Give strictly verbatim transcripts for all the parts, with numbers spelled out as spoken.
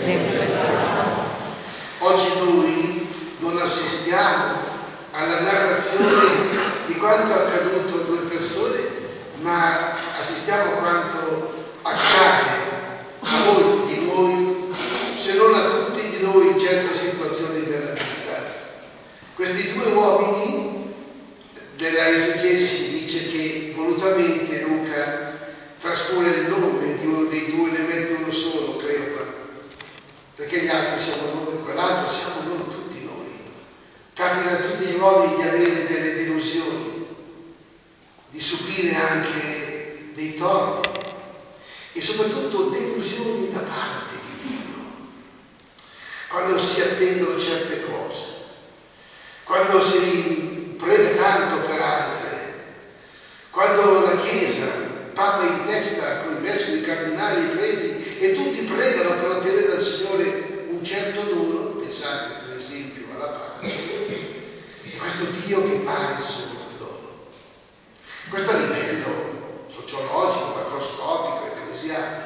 sempre sia. Oggi noi non assistiamo alla narrazione di quanto è accaduto a due persone, ma assistiamo a quanto accade a molti di noi, se non a tutti di noi in certe situazioni della vita. Questi due uomini, della esegesi si dice che volutamente Luca trascura il nome di uno dei due, ne mette uno solo, Cleopa, perché gli altri siamo noi, quell'altro siamo noi, tutti noi. Capita a tutti gli uomini di avere delle delusioni, di subire anche dei torti e soprattutto delusioni da parte di Dio, quando si attendono certe cose, quando si prega tanto per altre, quando la Chiesa, Papa in testa con i vescovi, i cardinali, i preti, e tutti pregano per ottenere dal Signore un certo dono, pensate per esempio alla pace, e questo Dio che pare solo il dono. Questo a livello sociologico, macroscopico, ecclesiale.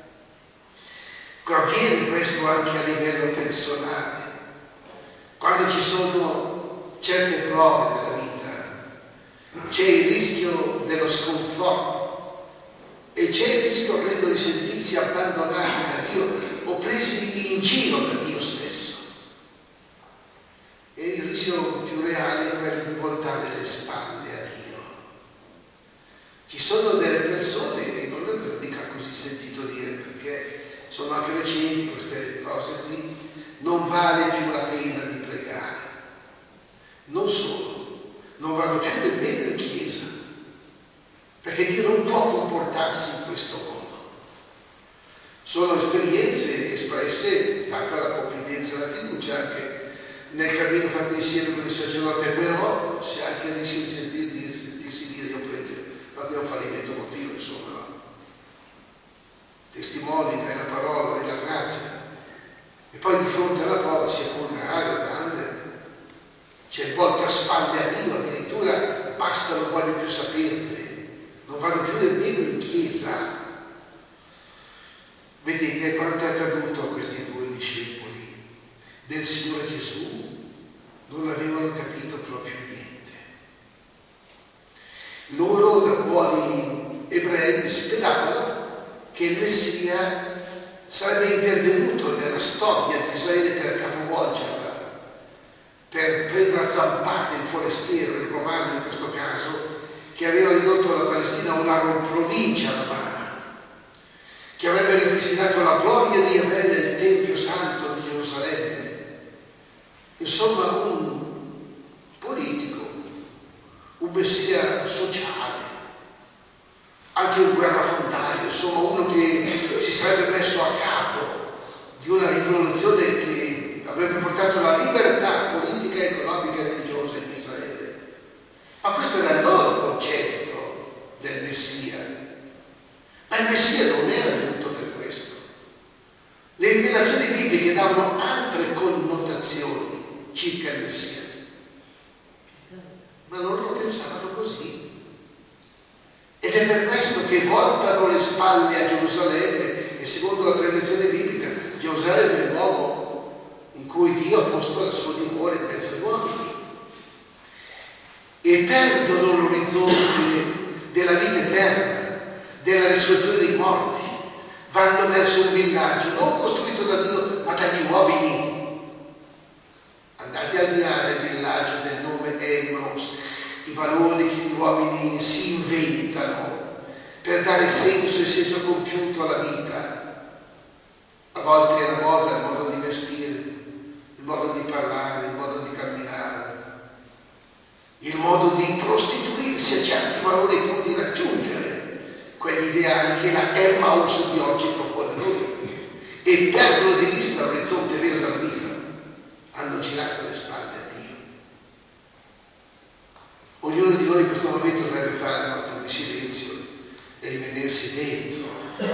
Avviene questo anche a livello personale, quando ci sono certe prove della vita, c'è il rischio dello sconforto e c'è il rischio, credo, di sentirsi abbandonati da Dio o presi in giro da Dio stesso. E il rischio più reale è quello di voltare le spalle a Dio. Ci sono delle persone, e non è che lo dica così sentito dire, perché sono anche recenti queste cose qui, non vale più la pena di pregare. Non solo, non vanno più nemmeno in chiesa, perché Dio non può comportarsi in questo modo. Sono esperienze espresse, data la confidenza e la fiducia, anche nel cammino fatto insieme con il sacerdote, però c'è anche il rischio di sentirsi, sentirsi dire: io prego, ma qui è un fallimento continuo, insomma, no? Testimoni, dai la parola, dai la grazia, e poi di fronte alla prova, sia pur reale o grande, c'è il volto a spalle a Dio, addirittura basta, non voglio più saperne, non vanno più nemmeno in chiesa. Vedete quanto è accaduto a questi due discepoli del Signore Gesù? Non avevano capito proprio niente. Loro, da buoni ebrei, speravano che il Messia sarebbe intervenuto nella storia di Israele per capovolgerla, per prendere a zampate il forestiero, il romano in questo caso, che aveva ridotto la Palestina a una provincia romana, che avrebbe ripristinato la gloria di Yahweh nel Tempio Santo di Gerusalemme. Insomma, un politico, un messia sociale, anche un guerrafondaio, insomma uno che si sarebbe messo a capo di una rivoluzione che avrebbe portato la libertà politica, economica e religiosa in Israele. Ma questo era il loro concetto del Messia. Ma il Messia non era venuto per questo. Le rivelazioni bibliche davano altre connotazioni circa il Messia, ma loro lo pensavano così. Ed è per questo che voltano le spalle a Gerusalemme, e secondo la tradizione biblica Gerusalemme è il luogo in cui Dio ha posto la sua dimora in mezzo agli uomini, e perdono l'orizzonte della vita eterna, della risurrezione dei morti, vanno verso un villaggio non costruito da Dio ma dagli uomini. Andate al di là del villaggio del nome Emmaus, i valori che gli uomini si inventano per dare senso e senso compiuto alla vita. A volte è la moda, il modo di vestire, il modo di parlare, il modo di camminare, il modo di prostituirsi a certi valori pur di raggiungere quegli ideali che la Emmaus di oggi propone a noi, e perdono di vista l'orizzonte vero della vita. Hanno girato le spalle a Dio. Ognuno di noi in questo momento dovrebbe fare un atto di silenzio e rivedersi dentro,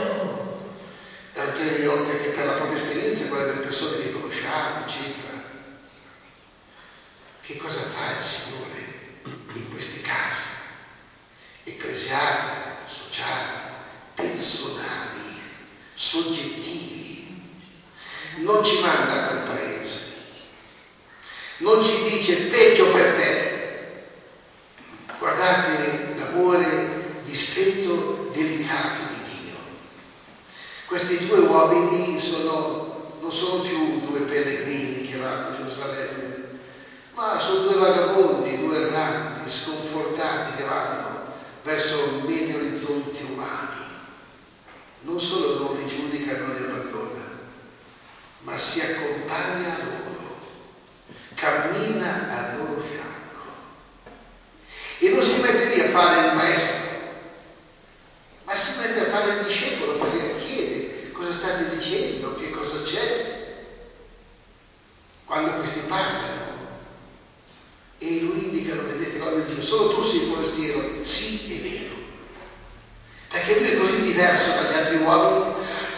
oltre, oltre che per la propria esperienza, quella delle persone che conosciamo, eccetera. Che cosa fa il Signore in questi casi ecclesiali, sociali, personali, soggettivi? non ci manda a quel paese, non ci dice peggio per te. Guardate l'amore discreto, delicato di Dio. Questi due uomini sono, non sono più due pellegrini che vanno a Gerusalemme, ma sono due vagabondi, due erranti, sconfortati che vanno verso medi orizzonti umani. Non solo non li giudica e non li abbandona, ma si accompagna a loro, cammina al loro fianco e non si mette lì a fare il maestro, ma si mette a fare il discepolo, perché chiede cosa state dicendo, che cosa c'è. Quando questi parlano e lui indicano, vedete, quando dice solo tu sei forestiero, sì, è vero, perché lui è così diverso dagli altri uomini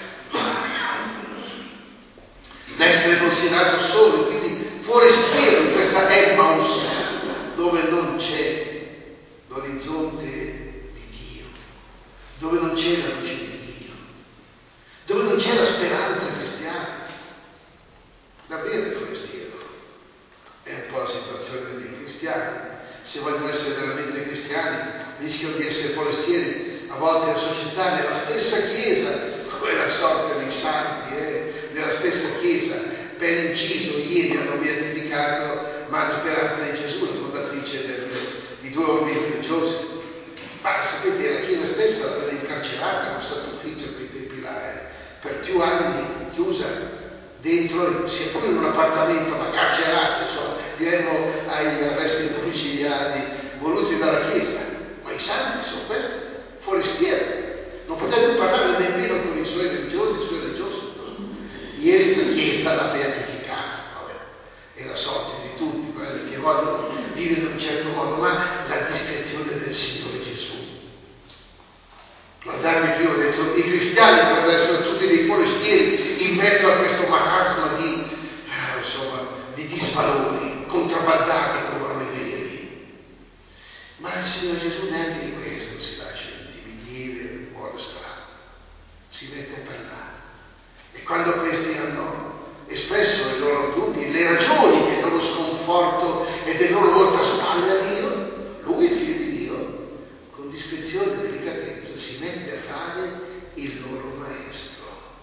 da essere considerato solo, quindi forestiero in questa Emmaus dove non c'è l'orizzonte di Dio, dove non c'è la luce di Dio, dove non c'è la speranza cristiana. Davvero il forestiero è un po' la situazione dei cristiani. Se vogliono essere veramente cristiani rischiano di essere forestieri. A volte la società, nella stessa chiesa, come la sorte dei santi, eh? nella stessa chiesa, per inciso ieri hanno beatificato Madre Speranza di Gesù, la fondatrice del, di due ordini religiosi. Ma sapete, la chiesa stessa l'aveva incarcerata con sottufficio a quei tempi là, eh? per più anni chiusa dentro, sia pure in un appartamento, ma carcerato, insomma, diremmo agli arresti domiciliari voluti dalla Chiesa. Ma i santi sono questi, forestieri. Non poteva più parlare nemmeno con i suoi religiosi, i suoi religiosi. Ieri la Chiesa l'ha beatificato, vabbè, è la sorte di tutti, quelli che vogliono vivere in un certo modo, ma la discrezione del Signore Gesù. Guardate più, ho detto, i cristiani dovrebbero essere tutti dei forestieri in mezzo a questo marasma di, eh, insomma, di disvalori, contrabbandati come baroni veri. Ma il Signore Gesù neanche di questo si lascia intimidire, vuole stare, si mette a parlare. E quando questi hanno espresso i loro dubbi, le ragioni del loro sconforto e del loro voltaspalle a Dio, lui, il Figlio di Dio, con discrezione e delicatezza si mette a fare il loro maestro,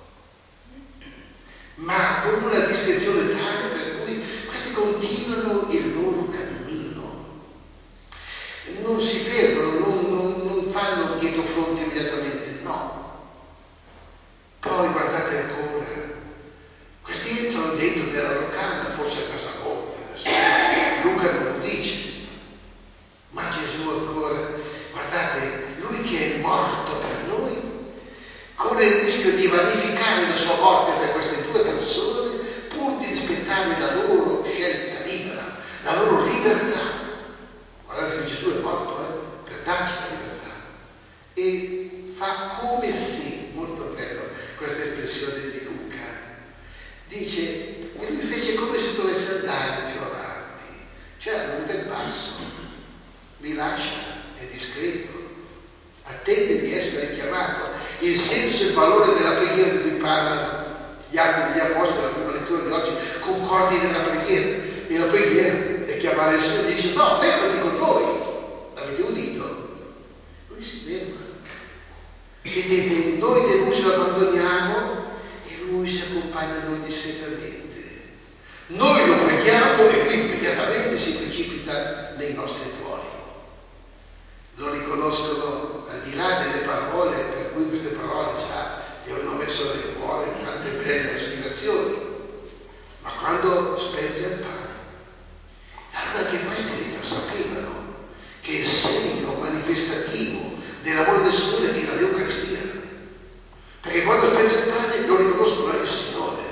ma con una discrezione tale per cui questi continuano il loro cammino, non si fermano, non, non, non fanno dietro fronte immediatamente, no. Poi guardate ancora, questi entrano dentro nella locanda, forse a casa loro, adesso Luca non lo dice, ma Gesù ancora, guardate, lui che è morto per noi, corre il rischio di vanificare la sua morte per queste due persone pur di rispettare la loro scelta libera, la loro libertà. Guardate che Gesù è morto eh, per darci la libertà. E fa come se, molto bello questa espressione di Luca, dice, e lui fece come se dovesse andare più avanti, cioè ad un bel passo, vi lascia, è discreto, attende di essere chiamato. Il senso e il valore della preghiera di cui parlano gli atti degli apostoli, la prima lettura di oggi, concordi nella preghiera, e la preghiera è chiamare il Signore e dice no, fermati con noi, l'avete udito? Lui si ferma. Vedete, noi delusi lo abbandoniamo e lui si accompagna a noi discretamente. Noi lo preghiamo e lui immediatamente si precipita nei nostri cuori. Lo riconoscono al di là delle parole, per cui queste parole già gli avevano messo nel cuore tante belle aspirazioni. Ma quando spezza il pane, allora anche questi sapevano che il segno manifestativo dell'amore del Signore era l'Eucaristia. Perché quando spezza il pane lo riconoscono il Signore.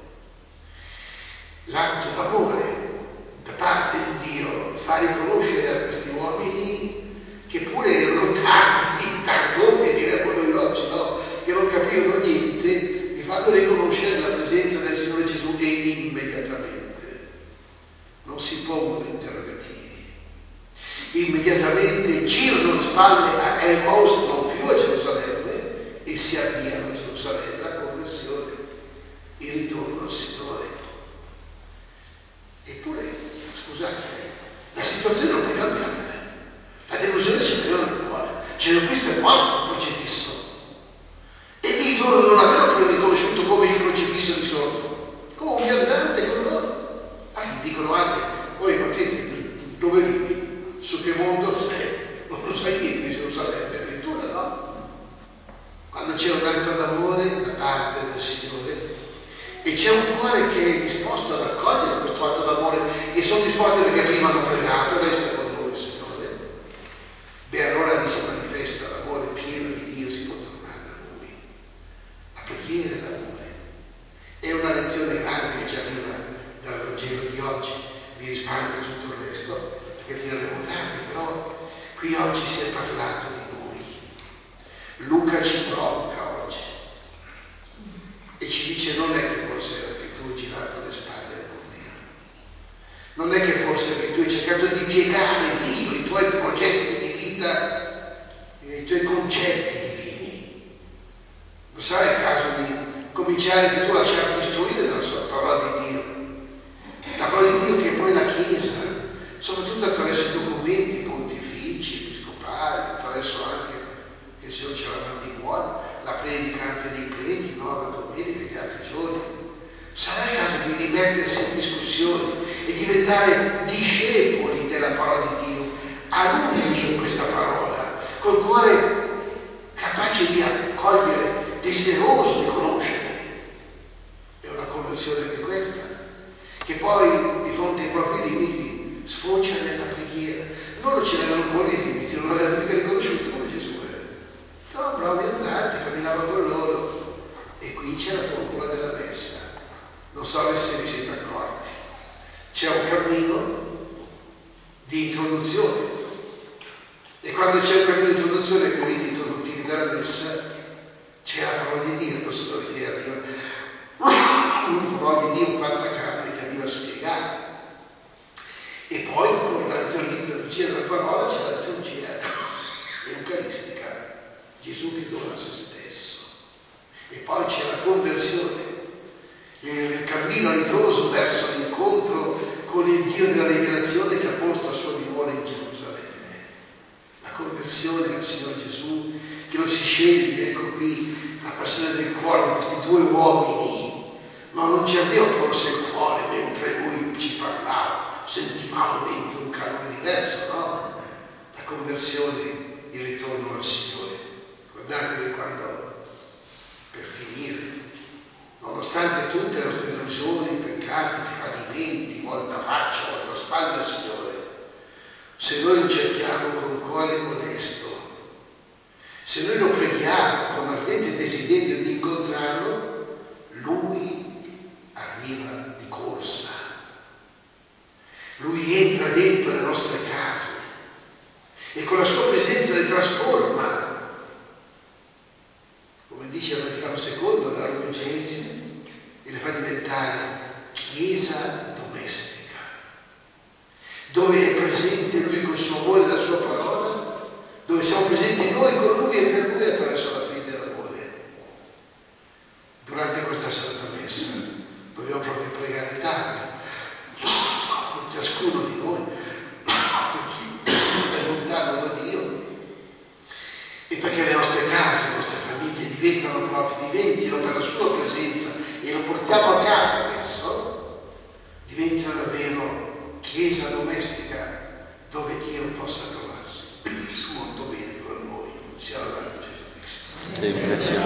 L'atto d'amore da parte di Dio fa riconoscere a questi uomini che pure erano tardi, tardoni diremmo noi oggi, no? Che non capivano niente, li fanno riconoscere la presenza del Signore Gesù e immediatamente non si pongono interrogativi. Immediatamente girano le spalle a Emmaus, non più a Gerusalemme, e si avviano a Gerusalemme, la conversione, il ritorno al Signore. morto crocifisso. E lì loro non l'avevano più riconosciuto come il crocifisso di sotto, come un viandante con loro. Ah, gli dicono anche, poi ma te dove vivi? Su che mondo sei? Non lo sai niente di Gerusalemme, addirittura no? Quando c'è un atto d'amore da parte del Signore e c'è un cuore che è disposto ad accogliere questo atto d'amore e sono disposti perché prima hanno pregato, lei sta con noi Signore, beh allora lì si manifesta l'amore pieno di Dio, si può tornare da Lui. La preghiera è l'amore. È una lezione grande che ci arriva dal Vangelo di oggi, vi risparmio tutto il resto perché finiremo tardi, però qui oggi si è parlato di noi. Luca ci provoca oggi e ci dice non è che forse anche tu hai girato le spalle a Dio, non è che forse anche tu hai cercato di piegare Dio, i tuoi progetti di vita, i tuoi concetti divini. Non sarà il caso di cominciare anche tu a lasciarti istruire dalla sua parola di Dio, la parola di Dio che è poi la Chiesa, soprattutto attraverso i documenti pontifici, episcopali, attraverso anche che il Signore ce la mandi buoni, la predica anche dei preti, no? La domenica e gli altri giorni. Sarà il caso di rimettersi in discussione e diventare discepoli della parola di Dio, alunni in questa parola, col cuore capace di accogliere, desideroso di conoscere. È una conversione anche questa, che poi di fronte ai propri limiti sfocia nella preghiera. Loro ce l'avevano ancora i limiti, non l'avevano mica riconosciuto come Gesù è. No, bravi andati, camminava con loro. E qui c'è la formula della messa. Non so se vi siete accorti. C'è un cammino di introduzione. E quando c'è un cammino di introduzione, quei riti introduttivi della messa, c'è la parola di Dio, il Signore che arriva, una parola di Dio fatta carne che arriva a spiegare. E poi dopo la liturgia della parola c'è la liturgia eucaristica. Gesù che dona se stesso. E poi c'è la conversione, il cammino a ritroso verso l'incontro con il Dio della rivelazione che ha posto a sua dimora in Gerusalemme. La conversione al Signore Gesù che lo si sceglie, ecco qui la passione del cuore di questi due uomini. Ma non ci ardeva forse il cuore mentre lui ci parlava, sentivamo dentro un calore diverso, no? La conversione, il ritorno al Signore. Guardatevi quando, per finire, nonostante tutte le nostre delusioni, peccati, tradimenti, volta faccia, volta spalle al Signore, se noi lo cerchiamo con cuore onesto, se noi lo preghiamo con ardente desiderio di incontrarlo, Lui arriva di corsa. Lui entra dentro le nostre case e con la sua presenza le trasforma. Come dice il Vaticano secondo, la Lumen Gentium, e le fa diventare chiesa domestica, dove è presente Lui col suo amore e la sua parola, dove siamo presenti noi con Lui e per Lui attraverso la fede e l'amore. Durante questa Santa Messa dobbiamo proprio pregare tanto per ciascuno di noi, per chi è lontano da Dio, e perché le nostre case, le nostre famiglie diventano proprio, diventino per la sua presenza, e lo portiamo a casa adesso, diventino davvero chiesa domestica dove Dio possa trovarsi molto bene con noi. Sia lodato Gesù Cristo.